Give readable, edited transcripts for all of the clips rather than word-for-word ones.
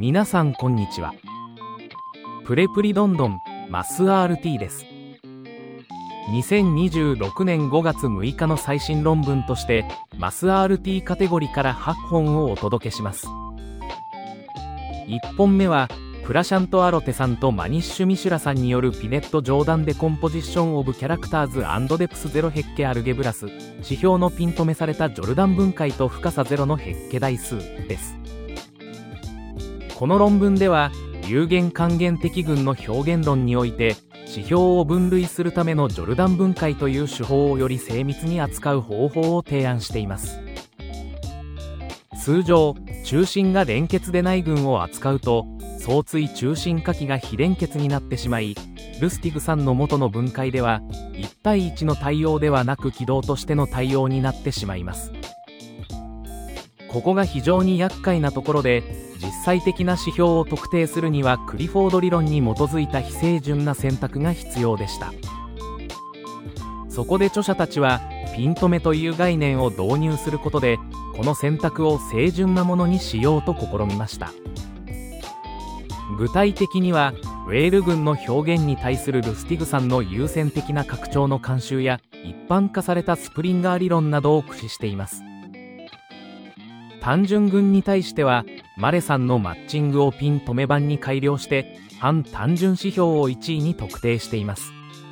皆さんこんにちは。プレプリどんどんマス RT です。2026年5月6日の最新論文としてマス RT カテゴリーから8本をお届けします。1本目はプラシャント・アロテさんとマニッシュ・ミシュラさんによるピネット・ジョーダン・デコンポジッション・オブ・キャラクターズ&デプスゼロヘッケ・アルゲブラス指標のピン止めされたジョルダン分解と深さゼロのヘッケ代数です。この論文では有限還元的群の表現論において指標を分類するためのジョルダン分解という手法をより精密に扱う方法を提案しています。通常中心が連結でない群を扱うと相対中心荷気が非連結になってしまい、ルスティグさんの元の分解では1対1の対応ではなく軌道としての対応になってしまいます。ここが非常に厄介なところで、実際的な指標を特定するにはクリフォード理論に基づいた非正準な選択が必要でした。そこで著者たちはピン止めという概念を導入することでこの選択を正準なものにしようと試みました。具体的にはウェール群の表現に対するルスティグさんの優先的な拡張の慣習や一般化されたスプリンガー理論などを駆使しています。単純群に対してはマレさんのマッチングをピン止め版に改良して反単純指標を1位に特定しています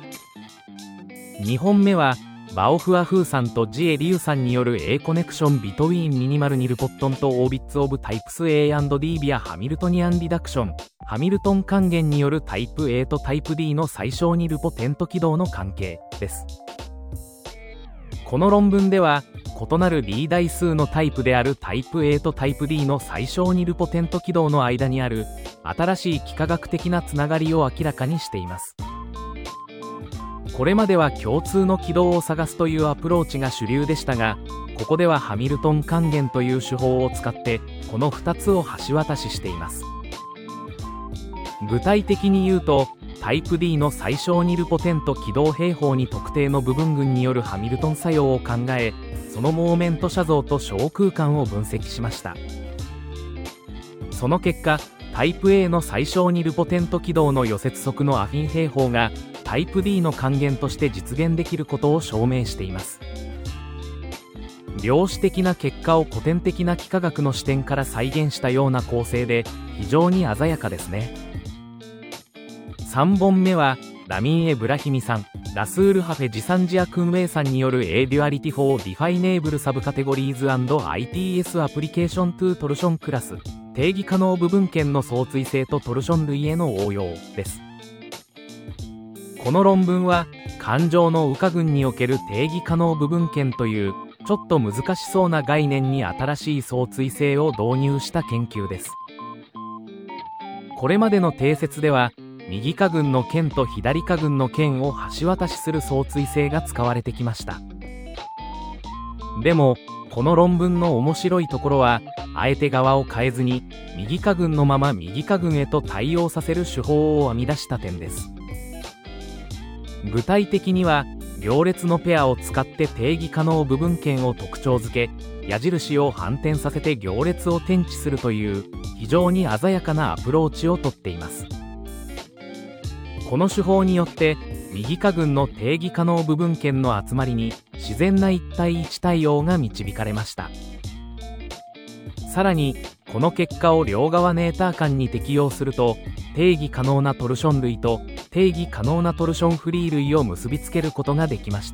。2本目はバオフアフーさんとジエリュウさんによる A コネクションビトウィーンミニマルニルポットンとオービッツオブタイプス A&D ビアハミルトニアンリダクションハミルトン還元によるタイプ A とタイプ D の最小ニルポテント軌道の関係です。この論文では異なる D 代数のタイプであるタイプ A とタイプ D の最小ニルポテント軌道の間にある新しい幾何学的なつながりを明らかにしています。これまでは共通の軌道を探すというアプローチが主流でしたが、ここではハミルトン還元という手法を使ってこの2つを橋渡ししています。具体的に言うとタイプ D の最小ニルポテント軌道平方に特定の部分群によるハミルトン作用を考え、そのモーメント写像と小空間を分析しました。その結果タイプ A の最小ニルポテント軌道の予接則のアフィン平方がタイプ D の還元として実現できることを証明しています。量子的な結果を古典的な幾何学の視点から再現したような構成で非常に鮮やかですね。3本目はラミン・エ・ブラヒミさん、ラスール・ハフェ・ジサンジア・クンウェイさんによる A デュアリティ for Definable Subcategories and ITS Application to Torsion Class 定義可能部分圏の相対性とトルション類への応用です。この論文は環状の羽化群における定義可能部分圏というちょっと難しそうな概念に新しい相対性を導入した研究です。これまでの定説では右下群の圏と左下群の圏を橋渡しする相対性が使われてきました。でもこの論文の面白いところはあえて側を変えずに右下群のまま右下群へと対応させる手法を編み出した点です。具体的には行列のペアを使って定義可能部分圏を特徴づけ、矢印を反転させて行列を転置するという非常に鮮やかなアプローチをとっています。この手法によって右下群の定義可能部分圏の集まりに自然な1対1対応が導かれました。さらにこの結果を両側ネーター間に適用すると定義可能なトルション類と定義可能なトルションフリー類を結びつけることができました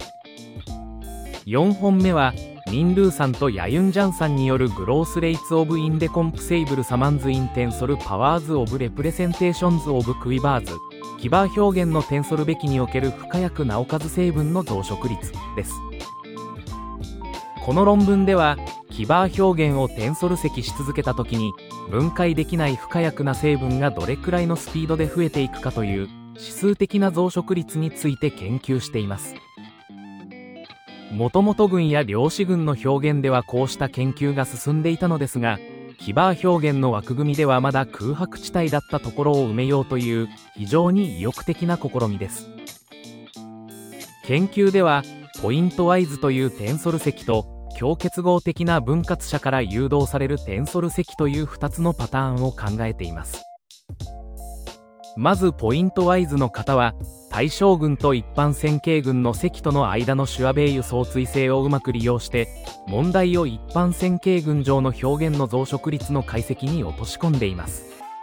。4本目はミン・ルーさんとヤユン・ジャンさんによるグロースレイツ・オブ・インデコンプセイブル・サマンズ・インテンソル・パワーズ・オブ・レプレゼンテーションズ・オブ・クイバーズキバー表現のテンソルべきにおける不可逆なおかず成分の増殖率です。この論文ではキバー表現をテンソル積し続けた時に分解できない不可逆な成分がどれくらいのスピードで増えていくかという指数的な増殖率について研究しています。もともと群や量子群の表現ではこうした研究が進んでいたのですが、キバー表現の枠組みではまだ空白地帯だったところを埋めようという非常に意欲的な試みです。研究ではポイントワイズというテンソル積と強結合的な分割者から誘導されるテンソル積という2つのパターンを考えています。まずポイントワイズの型は、対象群と一般線形群の積との間のシュアベイユ相対性をうまく利用して、問題を一般線形群上の表現の増殖率の解析に落とし込んでいます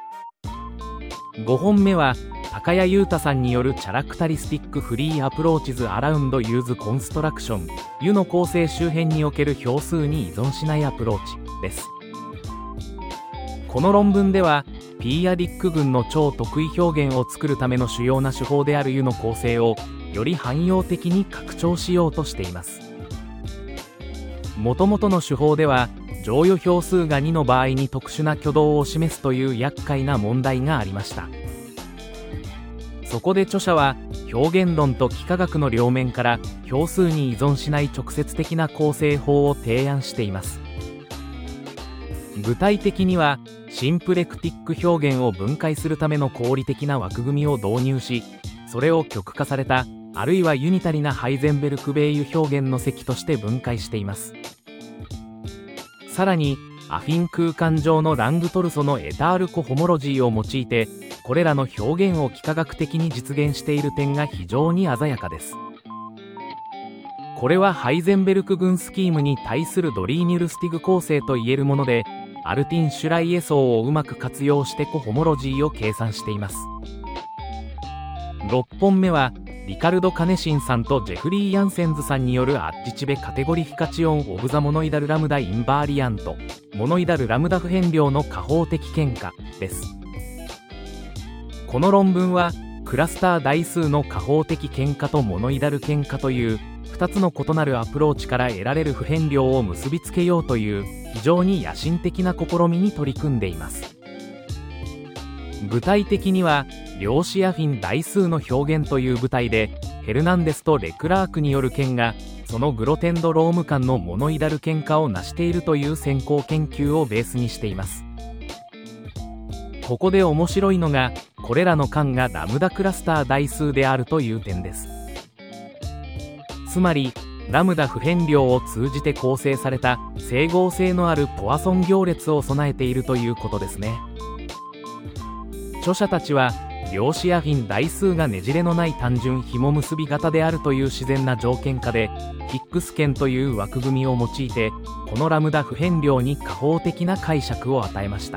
。5本目は、高谷裕太さんによるチャラクタリスティックフリーアプローチズアラウンドユーズコンストラクション、ユの構成周辺における票数に依存しないアプローチです。この論文では、ピーアディック群の超特異表現を作るための主要な手法であるユの構成をより汎用的に拡張しようとしています。もともとの手法では乗与票数が2の場合に特殊な挙動を示すという厄介な問題がありました。そこで著者は表現論と幾何学の両面から票数に依存しない直接的な構成法を提案しています。具体的にはシンプレクティック表現を分解するための合理的な枠組みを導入し、それを極化されたあるいはユニタリなハイゼンベルクベイユ表現の積として分解しています。さらにアフィン空間上のラングトルソのエタールコホモロジーを用いてこれらの表現を幾何学的に実現している点が非常に鮮やかです。これはハイゼンベルク群スキームに対するドリーニュルスティグ構成といえるもので、アルティン・シュライエ層をうまく活用してコホモロジーを計算しています。6本目はリカルド・カネシンさんとジェフリー・ヤンセンズさんによるアッジチベカテゴリフィカチオン・オブ・ザ・モノイダル・ラムダ・インバーリアント、モノイダル・ラムダ不変量の加法的変化です。この論文はクラスター代数の加法的変化とモノイダル変化という2つの異なるアプローチから得られる不変量を結びつけようという非常に野心的な試みに取り組んでいます。具体的には量子アフィン代数の表現という舞台でヘルナンデスとレクラークによる件がそのグロテンドローム間のモノイダル変化を成しているという先行研究をベースにしています。ここで面白いのがこれらの間がラムダクラスター代数であるという点です。つまりラムダ不変量を通じて構成された整合性のあるポワソン行列を備えているということですね。著者たちは量子アフィン代数がねじれのない単純紐結び型であるという自然な条件下でヒックス圏という枠組みを用いてこのラムダ不変量に加法的な解釈を与えました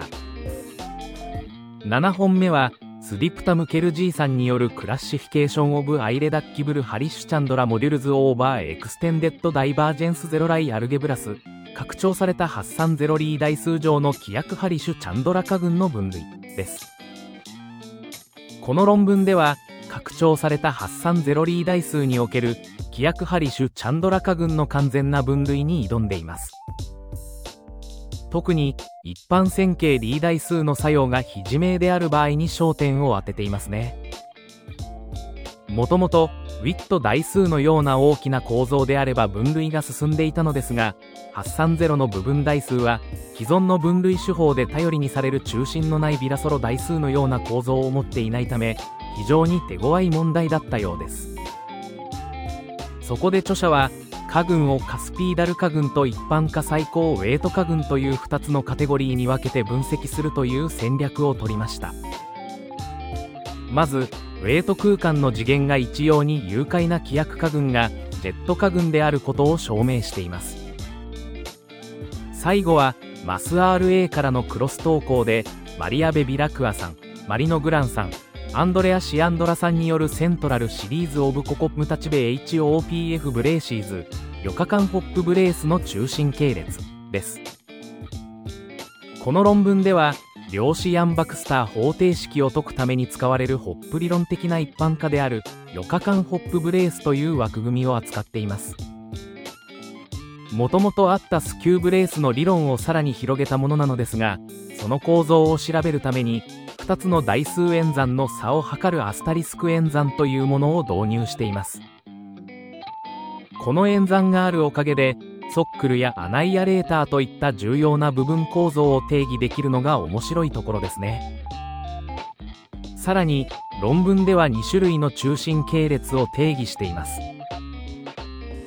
。7本目はスディプタム・ケルジーさんによるクラッシフィケーション・オブ・アイレダッキブル・ハリッシュチャンドラ・モデュルズ・オーバー・エクステンデッド・ダイバージェンス・ゼロライ・アルゲブラス拡張された発散ゼロリー代数上の規約ハリシュ・チャンドラ化群の分類です。この論文では拡張された発散ゼロリー代数における規約ハリシュ・チャンドラ化群の完全な分類に挑んでいます。特に一般線形リー代数の作用が非自明である場合に焦点を当てていますね。もともとウィット代数のような大きな構造であれば分類が進んでいたのですが、発散ゼロの部分代数は既存の分類手法で頼りにされる中心のないビラソロ代数のような構造を持っていないため非常に手強い問題だったようです。そこで著者は化群をカスピーダル化群と一般化最高ウェイト化群という2つのカテゴリーに分けて分析するという戦略を取りました。まずウェイト空間の次元が一様に有解な規約化群がジェット化群であることを証明しています。最後はマス RA からのクロス投稿でマリアベ・ビラクアさん、マリノ・グランさん、アンドレア・シアンドラさんによるセントラルシリーズ・オブ・ココムタチベ HOPF ブレーシーズヨカカンホップブレースの中心系列です。この論文では量子ヤンバクスター方程式を解くために使われるホップ理論的な一般化であるヨカカンホップブレースという枠組みを扱っています。もともとあったスキューブレースの理論をさらに広げたものなのですが、その構造を調べるために2つの代数演算の差を測るアスタリスク演算というものを導入しています。この演算があるおかげでソックルやアナイアレーターといった重要な部分構造を定義できるのが面白いところですね。さらに論文では2種類の中心系列を定義しています。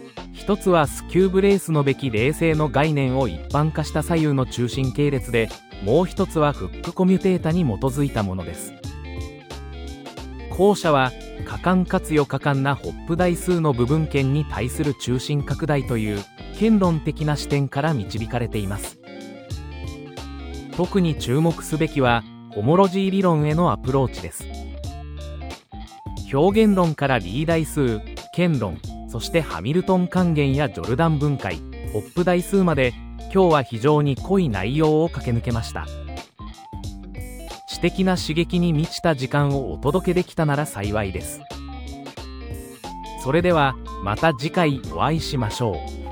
一つはスキューブレースのべき冷静の概念を一般化した左右の中心系列で、もう一つはフックコミュテータに基づいたものです。後者は可感かつよ可感なホップ代数の部分圏に対する中心拡大という権論的な視点から導かれています。特に注目すべきはホモロジー理論へのアプローチです。表現論からリー代数、権論、そしてハミルトン還元やジョルダン分解、ホップ代数まで、今日は非常に濃い内容を駆け抜けました。知的な刺激に満ちた時間をお届けできたなら幸いです。それではまた次回お会いしましょう。